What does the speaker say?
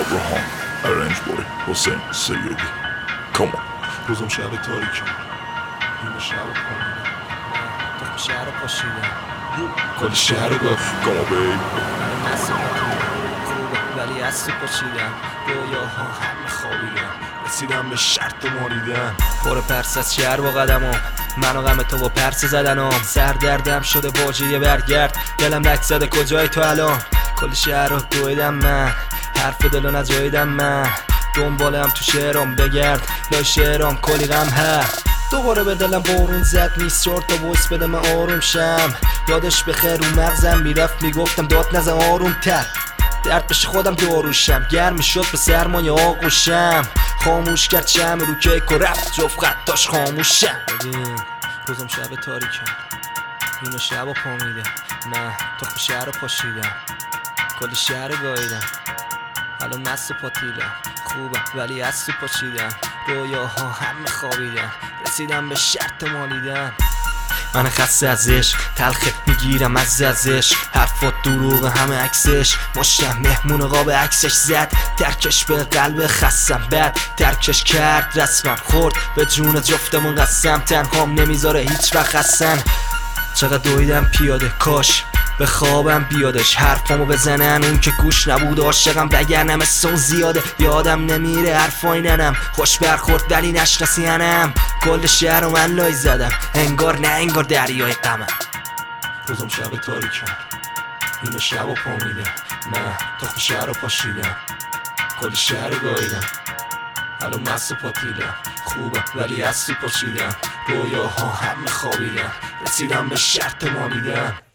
Abraham Arrange by Hussein Sayyidi. Come on. روزم شب تاریکم این شب کنم تو شهر پاشیدم کل شهر رو Come on baby. خوبه ولی از تو پاشیدم رویاها همه خوابیدم رسیدم به شرط ماریدن پر پرس از شهر با قدمم من و غم تو با پرس زدنم سر دردم شده باجه برگرد دلم لک زده کجای تو الان کل شهر رو دویدم من حرف دلو نجاییدم من دنبالم تو شعرام بگرد لای شعرام کلی غم هست دوباره به دلم بارون زد نیست چهار تا بوس بده من آروم شم یادش بخیر رو مغزم میرفت میگفتم داد نزن آروم تر درد بشه خودم داروشم گرم شد به سرمایه آغوشم خاموش کرد شم رو کیک و رفت جفت خطاش خاموشم ببین روزم شب تاریکم اینو شب و پامیدم من تخم شهر رو پاشیدم کل شهر رو گاییدم الان مست و پاتیلم خوبه ولی از تو پاشیدم رویاها همه خوابیدم رسیدم به شرط مالیدن من خسته از عشق تلخه میگیرم از عشق حرفات دروغ همه عکسش مشتم مهمون قاب عکسش زد ترکش به قلب خستم بد ترکش کرد رسمم خورد به جون جفتمون قسم تنهام نمیذاره هیچ وقت خستن چقدر دویدم پیاده کاش به خوابم بیادش حرفامو بزنن اون که گوش نبود عاشقم بگرنم اون زیاده یادم نمیره حرفای ننم خوش برخورد ولی نشناسی هنم کل شهر رو من لای زدم انگار نه انگار دریای غمم روزم شب تاریکم این شب و پامیدم من تخم شهر رو پاشیدم کل شهر رو گاییدم الان مست و پاتیلم خوبه ولی از تو پاشیدم رویاها همه خوابیدم رسیدم به شرط مالیدن